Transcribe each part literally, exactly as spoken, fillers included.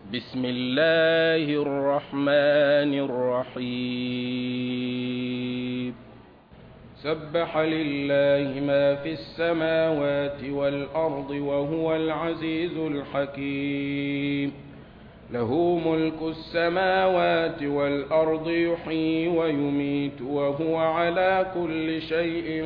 بسم الله الرحمن الرحيم سبح لله ما في السماوات والأرض وهو العزيز الحكيم له ملك السماوات والأرض يحيي ويميت وهو على كل شيء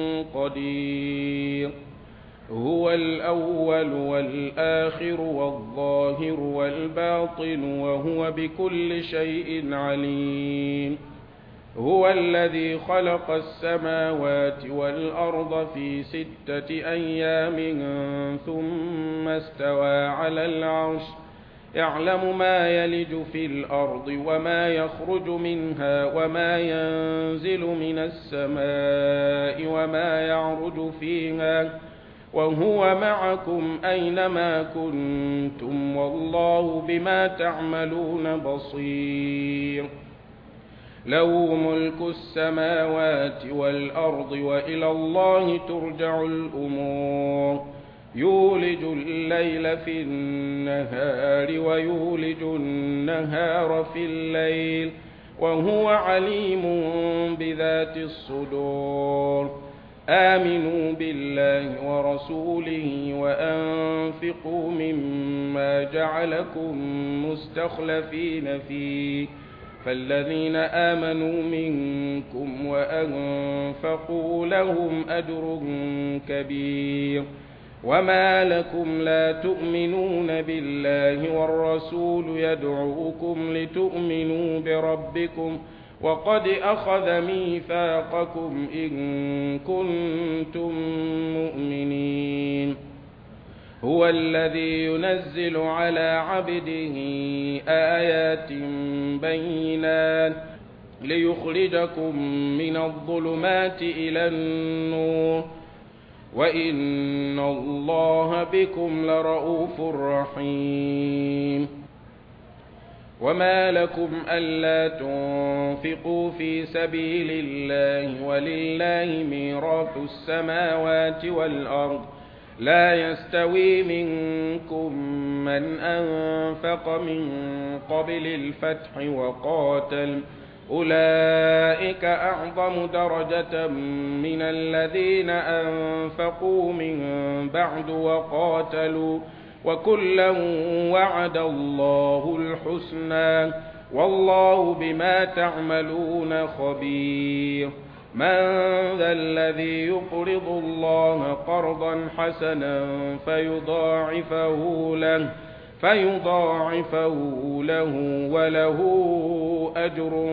قدير هو الأول والآخر والظاهر والباطن وهو بكل شيء عليم هو الذي خلق السماوات والأرض في ستة أيام ثم استوى على العرش يعلم ما يلج في الأرض وما يخرج منها وما ينزل من السماء وما يعرج فيها وهو معكم أينما كنتم والله بما تعملون بصير له ملك السماوات والأرض وإلى الله ترجع الأمور يولج الليل في النهار ويولج النهار في الليل وهو عليم بذات الصدور آمنوا بالله ورسوله وأنفقوا مما جعلكم مستخلفين فيه فالذين آمنوا منكم وأنفقوا لهم أجر كبير وما لكم لا تؤمنون بالله والرسول يدعوكم لتؤمنوا بربكم وقد أخذ ميثاقكم إن كنتم مؤمنين هو الذي ينزل على عبده آيات بينات ليخرجكم من الظلمات إلى النور وإن الله بكم لرؤوف رحيم وما لكم ألا تنفقوا في سبيل الله ولله ميراث السماوات والأرض لا يستوي منكم من أنفق من قبل الفتح وقاتل أولئك أعظم درجة من الذين أنفقوا من بعد وقاتلوا وكلا وعد الله الحسنى والله بما تعملون خبير من ذا الذي يقرض الله قرضا حسنا فيضاعفه له فيضاعفه له وله أجر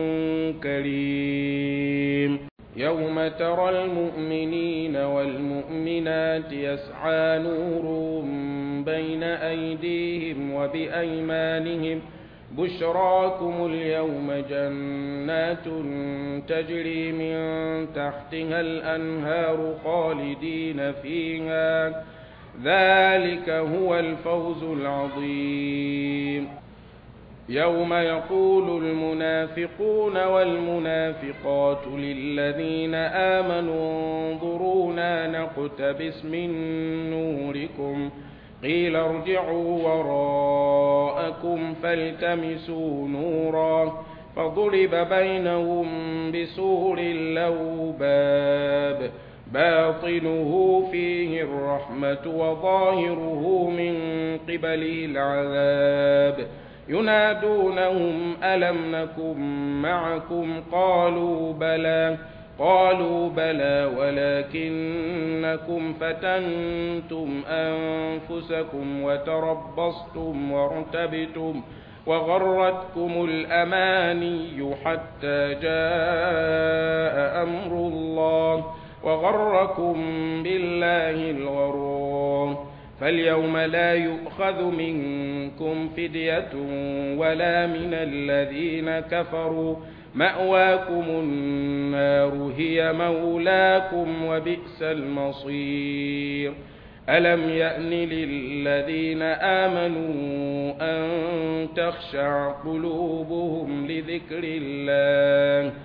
كريم يوم ترى المؤمنين والمؤمنات يسعى نورهم بين أيديهم وبأيمانهم بشراكم اليوم جنات تجري من تحتها الأنهار خالدين فيها ذلك هو الفوز العظيم يوم يقول المنافقون والمنافقات للذين آمنوا انظرونا نقتبس من نوركم قيل ارجعوا وراءكم فالتمسوا نورا فضرب بينهم بسور له باب باطنه فيه الرحمة وظاهره من قبله العذاب ينادونهم ألم نكن معكم قالوا بلى قالوا بلى ولكنكم فتنتم أنفسكم وتربصتم وارتبتم وغرتكم الأماني حتى جاء أمر الله وغركم بالله الغرور فاليوم لا يؤخذ منكم فدية ولا من الذين كفروا مأواكم النار هي مولاكم وبئس المصير ألم يأن للذين آمنوا أن تخشع قلوبهم لذكر الله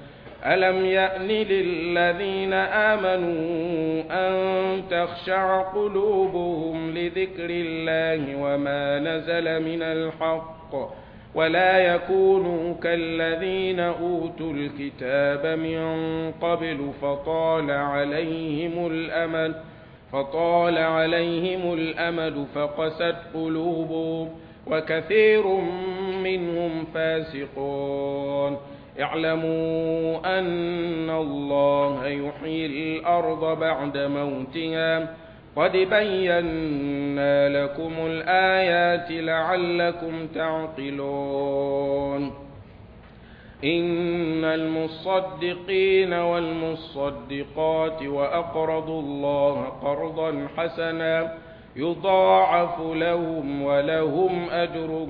ألم يأن للذين آمنوا أن تخشع قلوبهم لذكر الله وما نزل من الحق ولا يكونوا كالذين أوتوا الكتاب من قبل فطال عليهم الأمد فطال عليهم الأمد فقست قلوبهم وكثير منهم فاسقون اعلموا أن الله يحيي الأرض بعد موتها قد بينا لكم الآيات لعلكم تعقلون إن المصدقين والمصدقات وأقرضوا الله قرضا حسنا يضاعف لهم ولهم أجر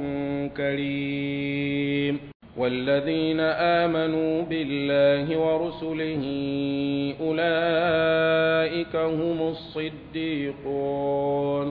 كريم والذين آمنوا بالله ورسله أولئك هم الصديقون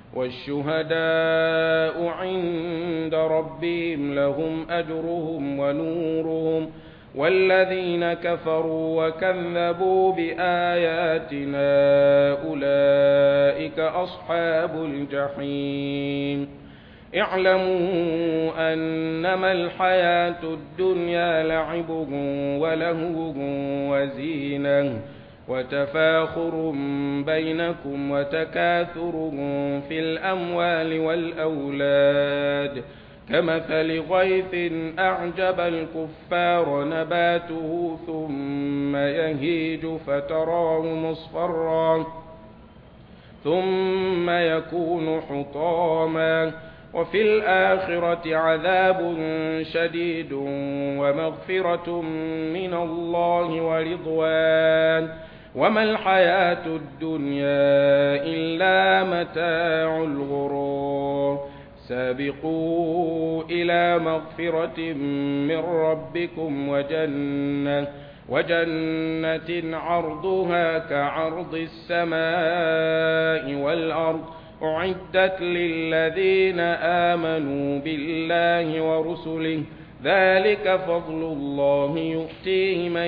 والشهداء عند ربهم لهم أجرهم ونورهم والذين كفروا وكذبوا بآياتنا أولئك أصحاب الجحيم اعلموا أنما الحياة الدنيا لعب ولهو وزينة وتفاخر بينكم وتكاثر في الأموال والأولاد كمثل غيث أعجب الكفار نباته ثم يهيج فتراه مصفرا ثم يكون حطاما وفي الآخرة عذاب شديد ومغفرة من الله ورضوان وما الحياة الدنيا إلا متاع الغرور سابقوا إلى مغفرة من ربكم وجنة وجنة عرضها كعرض السماء والأرض أعدت للذين آمنوا بالله ورسله ذلك فضل الله يؤتيه من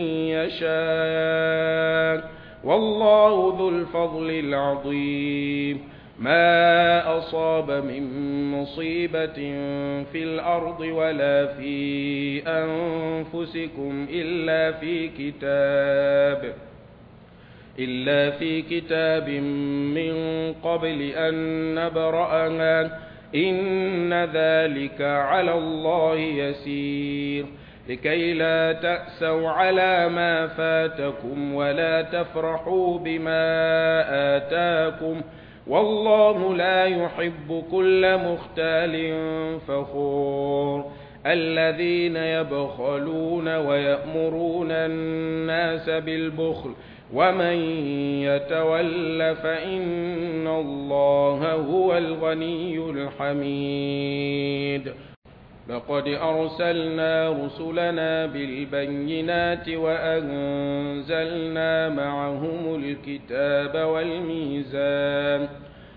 يشاء والله ذو الفضل العظيم ما أصاب من مصيبة في الأرض ولا في أنفسكم إلا في كتاب إلا في كتاب من قبل أن نبرأها إن ذلك على الله يسير لكي لا تأسوا على ما فاتكم ولا تفرحوا بما آتاكم والله لا يحب كل مختال فخور الذين يبخلون ويأمرون الناس بالبخل ومن يتول فإن الله هو الغني الحميد لقد أرسلنا رسلنا بالبينات وأنزلنا معهم الكتاب والميزان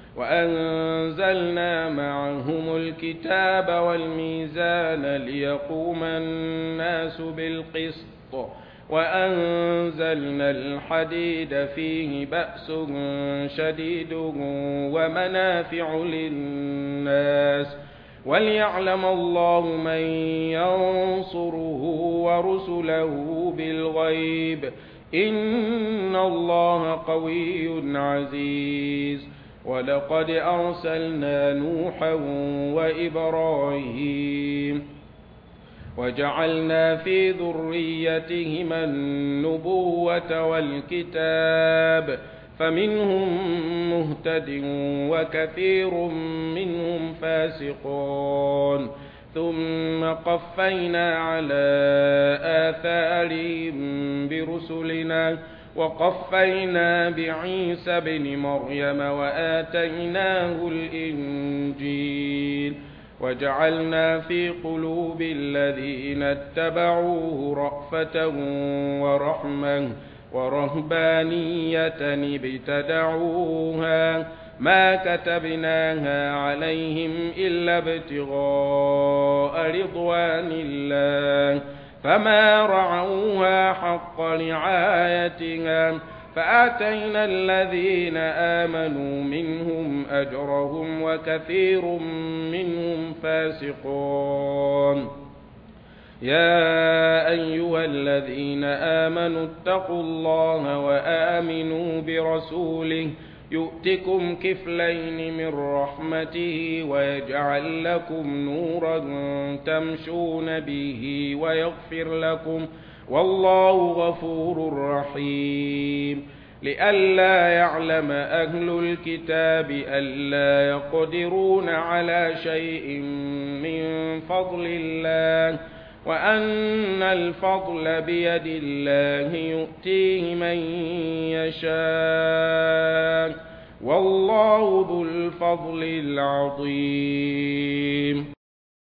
وأنزلنا معهم الكتاب والميزان ليقوم الناس بالقسط وأنزلنا الحديد فيه بأس شديد ومنافع للناس وليعلم الله من ينصره ورسله بالغيب إن الله قوي عزيز ولقد أرسلنا نوحا وإبراهيم وجعلنا في ذريتهما النبوة والكتاب فمنهم مهتد وكثير منهم فاسقون ثم قفينا على آثارهم برسلنا وقفينا بعيسى بن مريم وآتيناه الإنجيل وجعلنا في قلوب الذين اتبعوه رأفة ورحمة ورهبانية ابتدعوها ما كتبناها عليهم إلا ابتغاء رضوان الله فما رعوها حق رعايتها فآتينا الذين آمنوا منهم أجرهم وكثير منهم فاسقون يا أيها الذين آمنوا اتقوا الله وآمنوا برسوله يؤتكم كفلين من رحمته ويجعل لكم نورا تمشون به ويغفر لكم والله غفور رحيم لئلا يعلم أهل الكتاب ألا يقدرون على شيء من فضل الله وأن الفضل بيد الله يؤتيه من يشاء والله ذو الفضل العظيم.